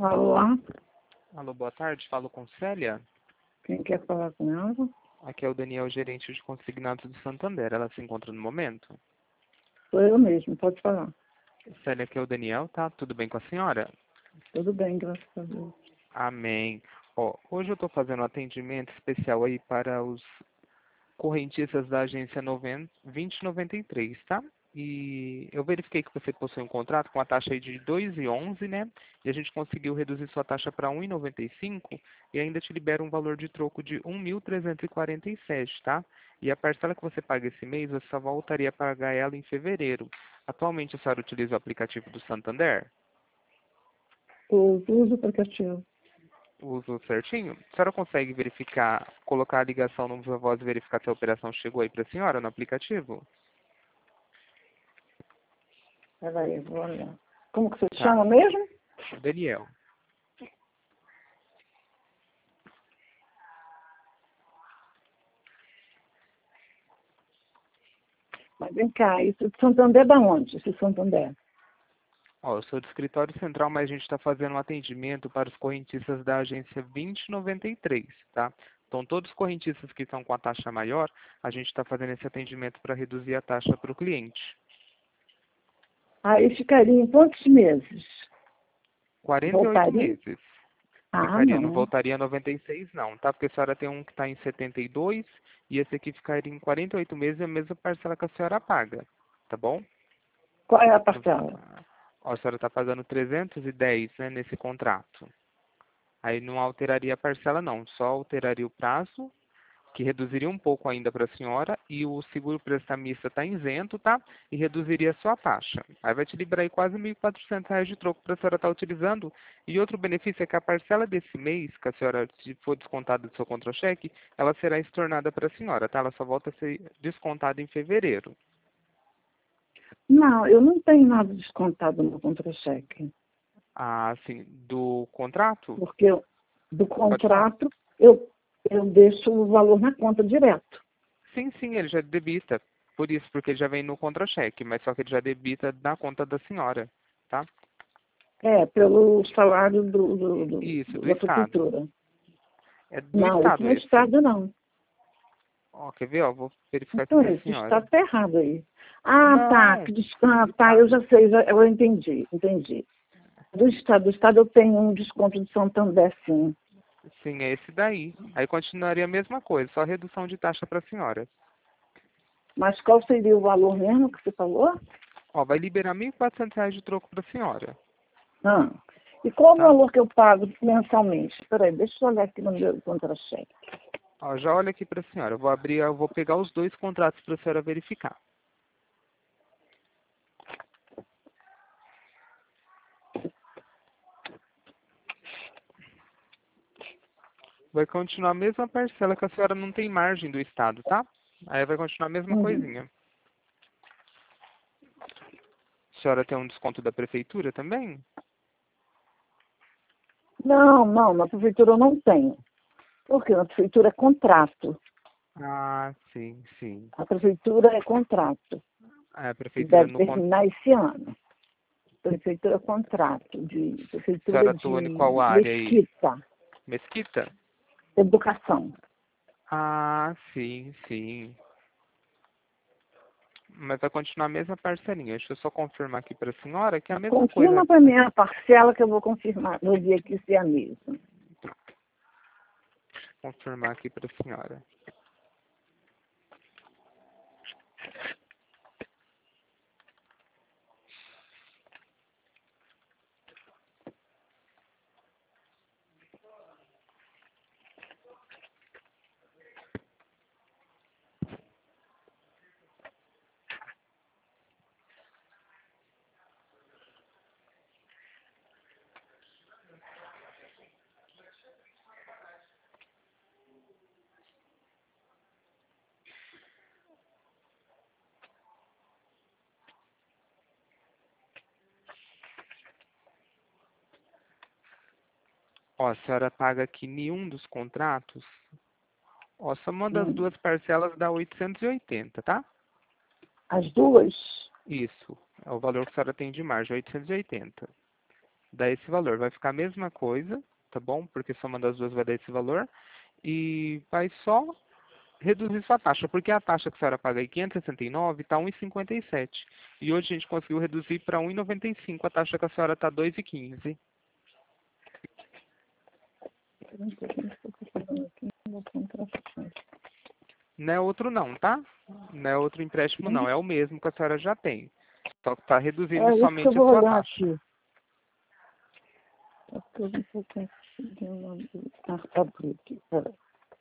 Alô? Alô, boa tarde. Falo com Célia. Quem quer falar com ela? Aqui é o Daniel, gerente de consignados do Santander. Ela se encontra no momento? Sou eu mesmo, pode falar. Célia, aqui é o Daniel, tá? Tudo bem com a senhora? Tudo bem, graças a Deus. Amém. Ó, hoje eu estou fazendo um atendimento especial aí para os correntistas da agência 2093, tá? E eu verifiquei que você possui um contrato com a taxa aí de 2,11, né? E a gente conseguiu reduzir sua taxa para 1,95 e ainda te libera um valor de troco de 1.347, tá? E a parcela que você paga esse mês, você só voltaria a pagar ela em fevereiro. Atualmente a senhora utiliza o aplicativo do Santander? Eu uso o aplicativo. Uso certinho? A senhora consegue verificar, colocar a ligação no Viva Voz e verificar se a operação chegou aí para a senhora no aplicativo? Peraí, vou olhar. Como que você Tá. chama mesmo? Daniel. Mas vem cá, isso de Santander da onde? Esse Santander? Ó, eu sou do escritório central, mas a gente está fazendo um atendimento para os correntistas da agência 2093, tá? Então, todos os correntistas que estão com a taxa maior, a gente está fazendo esse atendimento para reduzir a taxa para o cliente. Aí ficaria em quantos meses? 48 Voltaria? meses. Ah, Ficaria, não não. voltaria a 96 não, tá? Porque a senhora tem um que está em 72 e esse aqui ficaria em 48 meses e a mesma parcela que a senhora paga, tá bom? Qual é a parcela? Ó, a senhora está pagando 310, né, nesse contrato. Aí não alteraria a parcela não, só alteraria o prazo, que reduziria um pouco ainda para a senhora, e o seguro prestamista está isento, tá? E reduziria a sua taxa. Aí vai te liberar aí quase R$ 1.400 de troco para a senhora estar utilizando. E outro benefício é que a parcela desse mês, que a senhora, se for descontada do seu contra-cheque, ela será estornada para a senhora, tá? Ela só volta a ser descontada em fevereiro. Não, eu não tenho nada descontado no contra-cheque. Ah, sim, do contrato? Porque do Pode falar. contrato eu deixo o valor na conta direto. Sim, sim, ele já debita. Por isso, porque ele já vem no contra-cheque, mas só que ele já debita na conta da senhora, tá? É, pelo salário Isso, do da Estado. prefeitura. É do Não, isso Estado não é esse. Estado, não. Ó, quer ver? Ó, vou verificar aqui Então, pra esse senhora. Estado está errado aí. Ah, tá. Não, Ah, do tá, eu Estado. já sei, eu entendi. Do Estado eu tenho um desconto de Santander, sim. Sim, é esse daí. Aí continuaria a mesma coisa, só redução de taxa pra senhora. Mas qual seria o valor mesmo que você falou? Ó, vai liberar R$ 1.400 de troco pra senhora, Ah. E qual o tá? valor que eu pago mensalmente? Espera aí, deixa eu olhar aqui no meu contra-cheque. Ó, já olha aqui pra senhora. Eu vou pegar os dois contratos pra senhora verificar. Vai continuar a mesma parcela que a senhora não tem margem do Estado, tá? Aí vai continuar a mesma Uhum. coisinha. A senhora tem um desconto da prefeitura também? Não, na prefeitura eu não tenho. Porque na prefeitura é contrato. Ah, sim, sim. A prefeitura é contrato. É, a E prefeitura deve no con- terminar esse ano. Prefeitura é contrato. A Prefeitura senhora atua em qual de área aí? Mesquita. Mesquita? Educação. Ah, sim, sim. Mas vai continuar a mesma parcelinha. Deixa eu só confirmar aqui para a senhora que é a mesma Confirma coisa. para mim a parcela que eu vou confirmar. Vou ver aqui se é a mesma. Confirmar aqui para a senhora. Ó, a senhora paga aqui nenhum dos contratos. Ó, somando as Hum. duas parcelas dá 880, tá? As duas? Isso. É o valor que a senhora tem de margem, 880. dá esse valor. Vai ficar a mesma coisa, tá bom? Porque somando as duas vai dar esse valor. E vai só reduzir sua taxa, porque a taxa que a senhora paga aí, 569, está 1,57. E hoje a gente conseguiu reduzir para 1,95, a taxa que a senhora está 2,15. Não é outro não, tá? Não é outro empréstimo não, é o mesmo que a senhora já tem. Só que está reduzindo É isso que eu somente a vou sua olhar taxa. aqui. Tá tudo um pouquinho conseguindo abrir aqui. Peraí.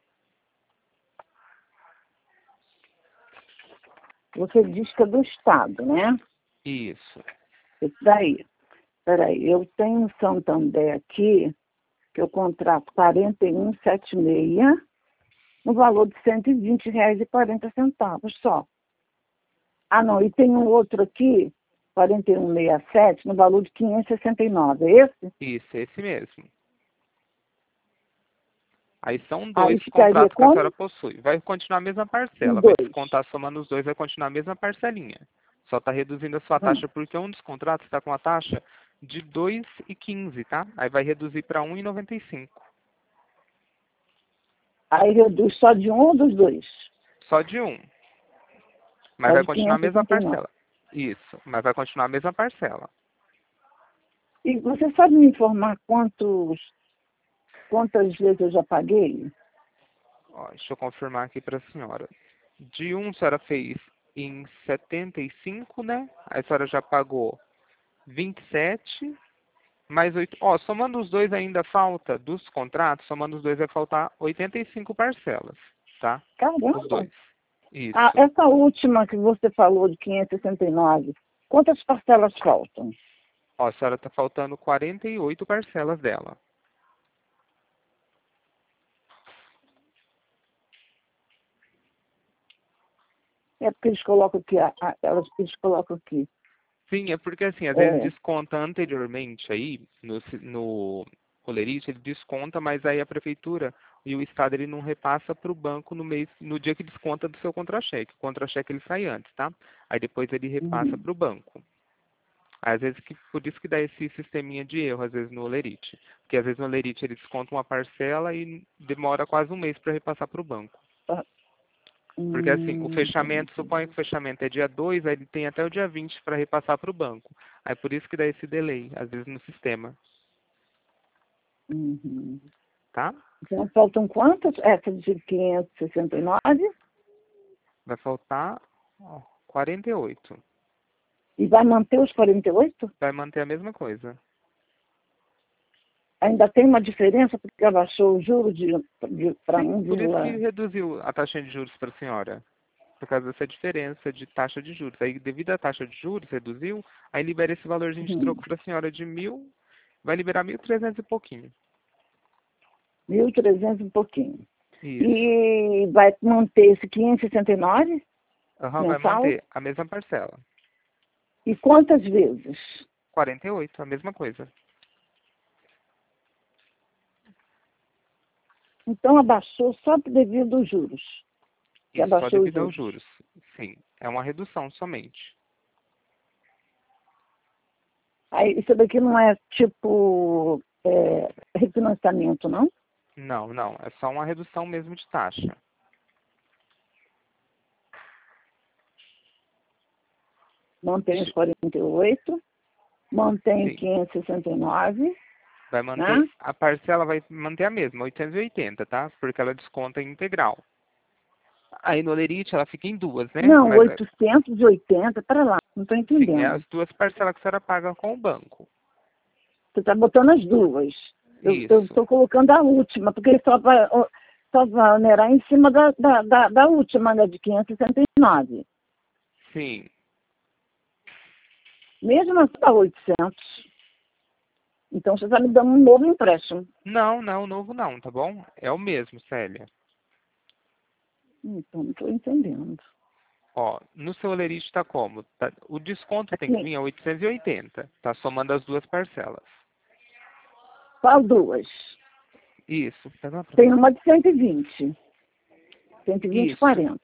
Você diz que é do Estado, né? Isso. Isso daí. Peraí, eu tenho um Santander aqui, que eu contrato 41,76, no valor de R$ 120,40 só. Ah, não, e tem um outro aqui, 41,67, no valor de 569, é esse? Isso, esse mesmo. Aí são Aí dois ficaria contratos que a como? senhora possui. Vai continuar a mesma parcela, Os vai dois. descontar somando os dois, vai continuar a mesma parcelinha. Só está reduzindo a sua Hum. taxa porque um dos contratos está com a taxa de 2,15, tá? Aí vai reduzir para 1,95. Aí reduz só de um ou dos dois? Só de um. Mas Só vai de continuar a mesma 569. parcela. Isso, mas vai continuar a mesma parcela. E você sabe me informar quantas vezes eu já paguei? Ó, deixa eu confirmar aqui para a senhora. De um a senhora fez em 75, né? Aí a senhora já pagou 27, mais 8. Ó, somando os dois ainda falta, dos contratos, somando os dois vai faltar 85 parcelas, tá? Os Caramba! dois. Isso. Ah, essa última que você falou de 569, quantas parcelas faltam? Ó, a senhora tá faltando 48 parcelas dela. É porque eles colocam aqui, eles colocam aqui. Sim, é porque assim, às vezes É, desconta anteriormente aí, no Olerite, ele desconta, mas aí a prefeitura e o Estado ele não repassa para o banco no dia que desconta do seu contra-cheque. O contra-cheque ele sai antes, tá? Aí depois ele repassa uhum. para o banco. Às vezes por isso que dá esse sisteminha de erro, às vezes no Olerite. Porque às vezes no Olerite ele desconta uma parcela e demora quase um mês para repassar para o banco. Tá. Porque assim, o fechamento, suponha que Entendi. o fechamento é dia 2, aí ele tem até o dia 20 para repassar para o banco. Aí por isso que dá esse delay, às vezes no sistema, Uhum. tá? Então, faltam quantas? Essa de 569? Vai faltar ó, 48. E vai manter os 48? Vai manter a mesma coisa. Ainda tem uma diferença porque abaixou o juro para Sim, por isso que 1, reduziu a taxa de juros para a senhora. Por causa dessa diferença de taxa de juros. Aí, devido à taxa de juros, reduziu, aí libera esse valorzinho de troco para a senhora de 1.000, vai liberar 1.300 e pouquinho. 1.300 e pouquinho. Isso. E vai manter esse 569 Aham, vai mensal? manter a mesma parcela. E quantas vezes? 48, a mesma coisa. Então abaixou só devido aos juros. Que Isso, só abaixou os devido aos juros. juros. Sim, é uma redução somente. Aí, isso daqui não é tipo refinanciamento, não? Não, não, é só uma redução mesmo de taxa. Mantém os Ixi, 48, mantém sim, 569, vai né? manter, a parcela vai manter a mesma, 880, tá? Porque ela desconta em integral. Aí no Olerite ela fica em duas, né? Não, Mas 880, para lá, não estou sim, é entendendo. as duas parcelas que a senhora paga com o banco. Você está botando as duas. Eu Isso, estou colocando a última, porque só vai onerar em cima da última, né, de 569. sim. Mesmo assim, dá 800. Então, você está me dando um novo empréstimo. Não, não, novo não, tá bom? É o mesmo, Célia. Então, não estou entendendo. Ó, no seu Olerite está como? O desconto tem que Assim, vir a 880, tá somando as duas parcelas. qual duas? Isso, pega lá pra Tem mim. uma de 120. 120 Isso, 40.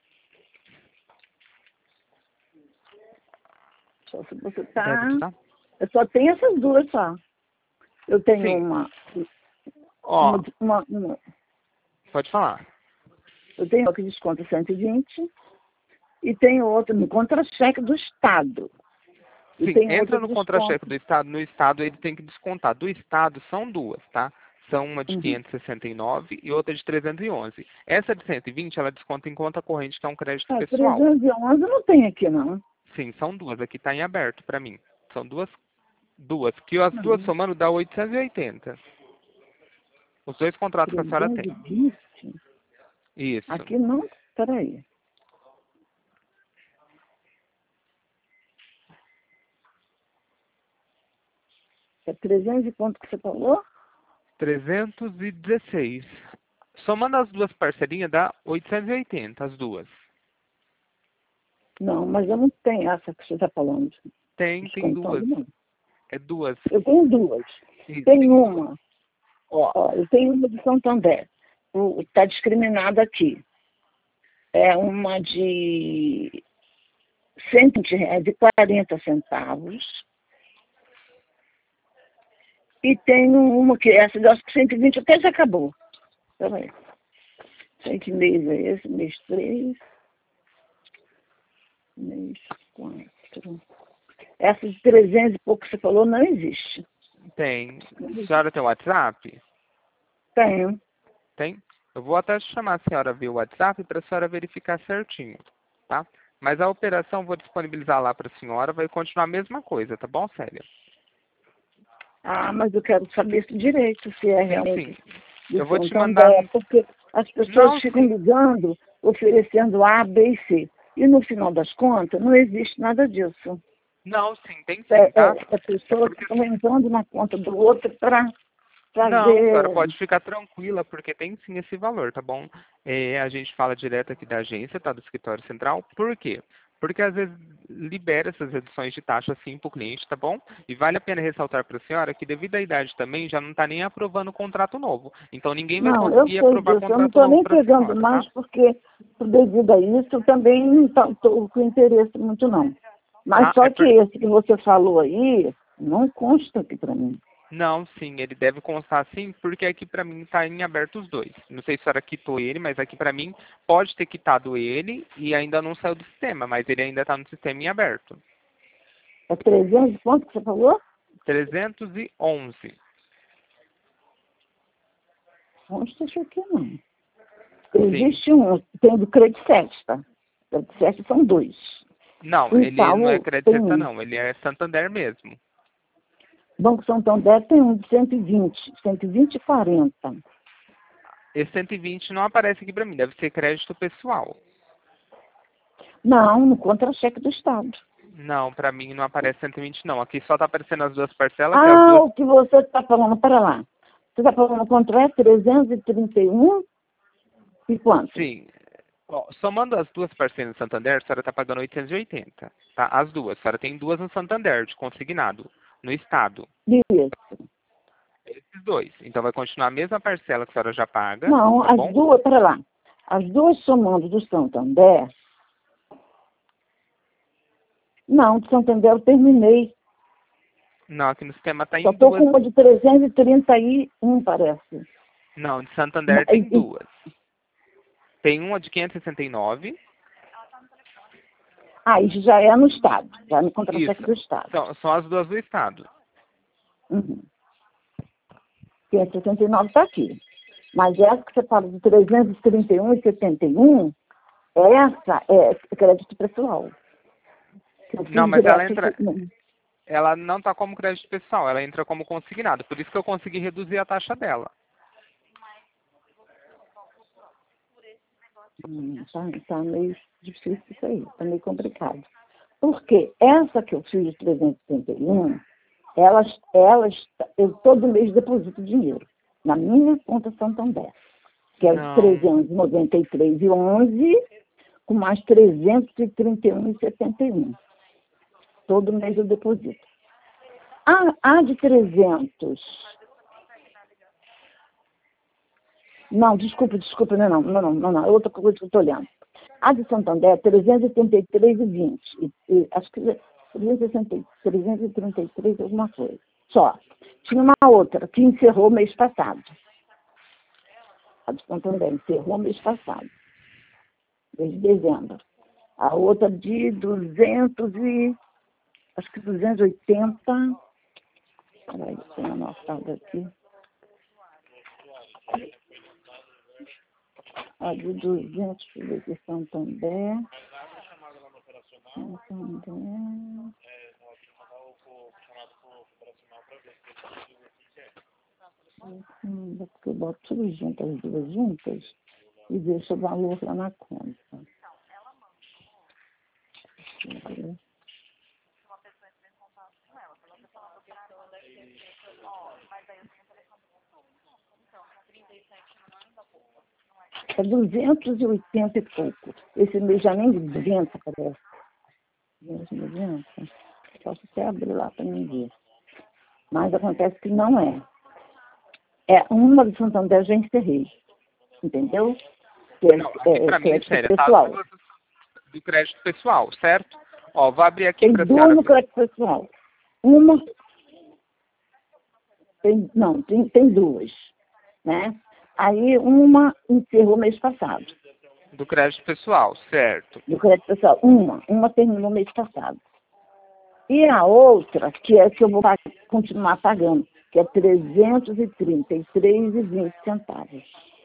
Só se você tá. débito, tá? Eu só tenho essas duas só. Eu tenho Sim. uma, Ó, uma- pode falar. eu tenho uma que desconta 120 e tenho outra no contra-cheque do Estado. E Sim, tem outra entra no que contra-cheque desconta. do Estado. No Estado ele tem que descontar. Do Estado são duas, tá? São uma de Uhum. 569 e outra de 311. Essa de 120, ela desconta em conta corrente, que é um crédito Ah, pessoal. 311 não tem aqui, não. Sim, são duas. Aqui está em aberto para mim. São duas. Que as duas Não, somando dá 880. Os dois contratos que a senhora tem. 320? Isso. Aqui não. Peraí. É 300 e quanto que você falou? 316. Somando as duas parcelinhas dá 880, as duas. Não, mas eu não tenho essa que você está falando. Tem Descontando, duas. não. É duas. Eu tenho duas. Isso, Tem tem duas. uma. Ó, eu tenho uma de Santander. Está discriminado aqui. É uma de R$ 120,40. E tenho uma que essa de 120 até já acabou. Peraí. Sei que mês é esse? Mês 3, mês 4. Essa de 300 e pouco que você falou não existe. Tem. Não A existe. senhora tem WhatsApp? Tenho. Tem? Eu vou até chamar a senhora via WhatsApp para a senhora verificar certinho, tá? Mas a operação vou disponibilizar lá para a senhora, vai continuar a mesma coisa, tá bom, Célia? Ah, mas eu quero saber isso direito, se é Sim, realmente sim. de Eu vou te mandar. Santander, porque as pessoas Não, ficam sim. ligando, oferecendo A, B e C. E no final das contas, não existe nada disso. Não, sim, tem É, sim, tá? é É pessoas que porque estão entrando na conta do outro para não, a senhora fazer. pode ficar tranquila, porque tem sim esse valor, tá bom? A gente fala direto aqui da agência, tá? Do escritório central. Por quê? Porque às vezes libera essas reduções de taxa sim para o cliente, tá bom? E vale a pena ressaltar para a senhora que devido à idade também já não está nem aprovando o contrato novo. Então ninguém vai Não, eu conseguir sei aprovar disso. Eu não contrato estou novo nem para a pegando senhora, mais tá? porque, devido a isso, eu também não estou com interesse muito, não. Mas Tá? só que esse que você falou aí, não consta aqui para mim. Não, sim, ele deve constar sim, porque aqui para mim está em aberto os dois. Não sei se a senhora quitou ele, mas aqui para mim pode ter quitado ele e ainda não saiu do sistema, mas ele ainda está no sistema em aberto. É 300 e quanto que você falou? 311. Consta isso aqui, não. Sim. Existe um, tem do Credit 7, tá? Credit 7 são dois. Não, O ele não é Itaú Crédito tem Cesta um. não, ele é Santander mesmo. Banco Santander tem um de 120 e 40. Esse 120 não aparece aqui para mim, deve ser crédito pessoal. Não, no contra-cheque do Estado. Não, para mim não aparece 120 não. Aqui só está aparecendo as duas parcelas, que é as Ah, duas. o que você está falando, para lá. Você está falando contra é 331 e quanto? Sim. Ó, somando as duas parcelas no Santander, a senhora está pagando 880, tá? As duas. A senhora tem duas no Santander, de consignado, no estado. Isso. Esses dois. Então vai continuar a mesma parcela que a senhora já paga, Não, tá as bom? duas, para lá. As duas somando do Santander. Não, do Santander eu terminei. Não, aqui no sistema está Só em estou duas. com uma de 331, parece. Não, de Santander E- tem e- duas. Tem uma de 569. Ah, isso já é no Estado, já é no contra-cheque Isso. do Estado. São as duas do estado. Uhum. 569 está aqui. Mas essa que você fala de 331 e 71, essa é crédito pessoal. Que eu Não, fiz mas direto. ela não está como crédito pessoal, ela entra como consignado. Por isso que eu consegui reduzir a taxa dela. Tá meio difícil isso aí, tá meio complicado. Porque essa que eu fiz de 331, eu todo mês deposito dinheiro na minha conta Santander, que é de Não. 393,11 com mais 331,71. Todo mês eu deposito. A de 300. Não, desculpa, não. É outra coisa que eu estou olhando. A de Santander é 383,20. Acho que é 333, alguma coisa. Só. tinha uma outra que encerrou mês passado. A de Santander encerrou mês passado, desde dezembro. A outra de 280. Peraí, tem anotado aqui. A de 200, deixa eu ver aqui, Santander. Porque eu boto tudo junto, as duas juntas, e deixo o valor lá na conta. É 280 e pouco. Esse mês já nem de 200 parece. 290. Posso até abrir lá para mim ver. Mas acontece que não é. É uma do Santander já encerrei. Entendeu? Que Não, aqui pra mim, crédito sério, pessoal. tá do crédito pessoal, certo? Ó, vou abrir aqui Tem pra duas senhora no ver. crédito pessoal. Uma. Tem duas. Né? Aí uma encerrou mês passado. Do crédito pessoal, certo. Do crédito pessoal. Uma terminou mês passado. E a outra, que é que eu vou continuar pagando, que é R$ 333,20.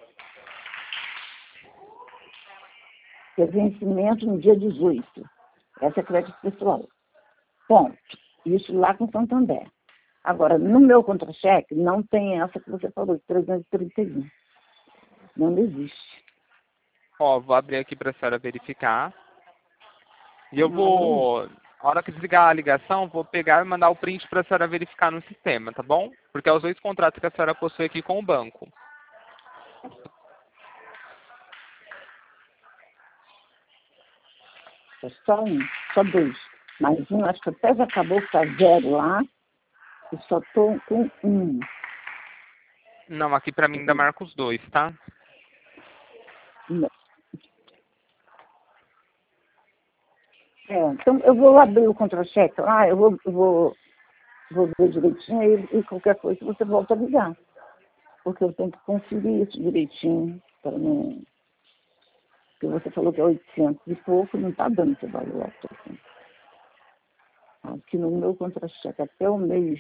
Que é vencimento no dia 18. Essa é crédito pessoal. Ponto. Isso lá com Santander. Agora, no meu contra-cheque, não tem essa que você falou, de 331. Não existe. Ó, vou abrir aqui pra senhora verificar. E eu vou, a hora que desligar a ligação, vou pegar e mandar o print pra senhora verificar no sistema, tá bom? Porque é os dois contratos que a senhora possui aqui com o banco. É só dois. Mas um, acho que até já acabou, está zero lá. E só estou com um. Não, aqui pra mim ainda marca os dois, tá? Então, eu vou abrir o contra-cheque lá, eu vou ver direitinho e qualquer coisa você volta a ligar. Porque eu tenho que conferir isso direitinho. Para não... Porque você falou que é 800 e pouco, não está dando esse valor alto assim. Aqui no meu contra-cheque, até o mês...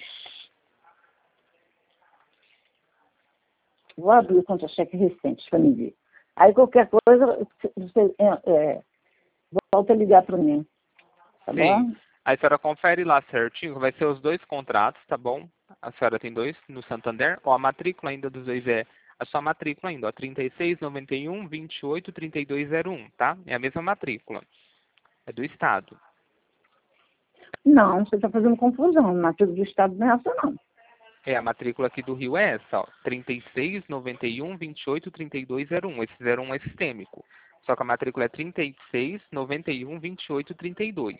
Vou abrir o contra-cheque recente para me ver. Aí qualquer coisa, você volta a ligar para mim. Tá Sim. bom? Aí a senhora confere lá certinho, vai ser os dois contratos, tá bom? A senhora tem dois no Santander, ó, a matrícula ainda dos dois é a sua matrícula ainda, ó, 3691 28 3201, tá? É a mesma matrícula. É do Estado. Não, você está fazendo confusão. A matrícula do Estado não é essa, não. É, a matrícula aqui do Rio é essa, ó, 3691 28 3201. Esse 01 é sistêmico. Só que a matrícula é 3691 28 32.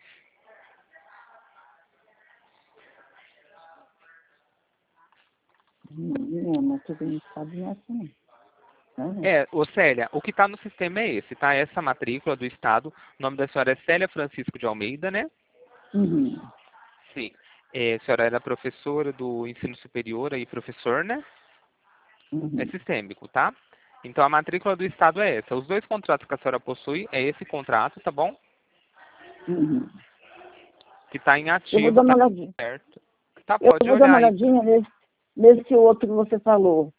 Não, a matrícula do Estado não é essa, não. É, ô Célia, o que está no sistema é esse, tá? Essa matrícula do Estado. O nome da senhora é Célia Francisco de Almeida, né? Uhum. Sim. É, a senhora era professora do ensino superior aí, professor, né? É Uhum. sistêmico, tá? Então a matrícula do Estado é essa. Os dois contratos que a senhora possui é esse contrato, tá bom? Uhum. Que está em Eu vou ativo, dar uma tá olhadinha. certo? Tá, Eu pode vou dar uma olhar aí. olhadinha nesse outro que você falou.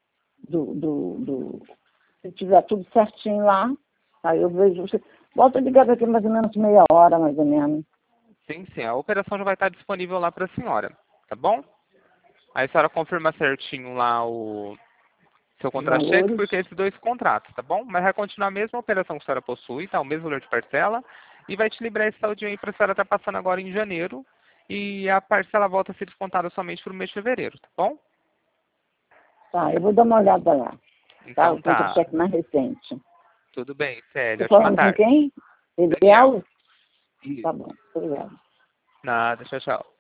Se tiver tudo certinho lá, aí eu vejo você. Volta a ligar daqui mais ou menos meia hora, mais ou menos. Sim, sim. A operação já vai estar disponível lá para a senhora, tá bom? Aí a senhora confirma certinho lá o seu Os contra-cheque, valores. porque esses dois contratos, tá bom? Mas vai continuar a mesma operação que a senhora possui, tá? O mesmo valor de parcela. E vai te liberar esse saudinho aí para a senhora estar passando agora em janeiro. E a parcela volta a ser descontada somente para o mês de fevereiro, tá bom? Tá, eu vou dar uma olhada lá. Tá, Então o tá. contra-cheque mais recente. Tudo bem, Célia. Tô Ótima falando com tarde. quem? Daniel. Ideal? Isso. Tá bom, obrigado. Nada. Tchau, tchau.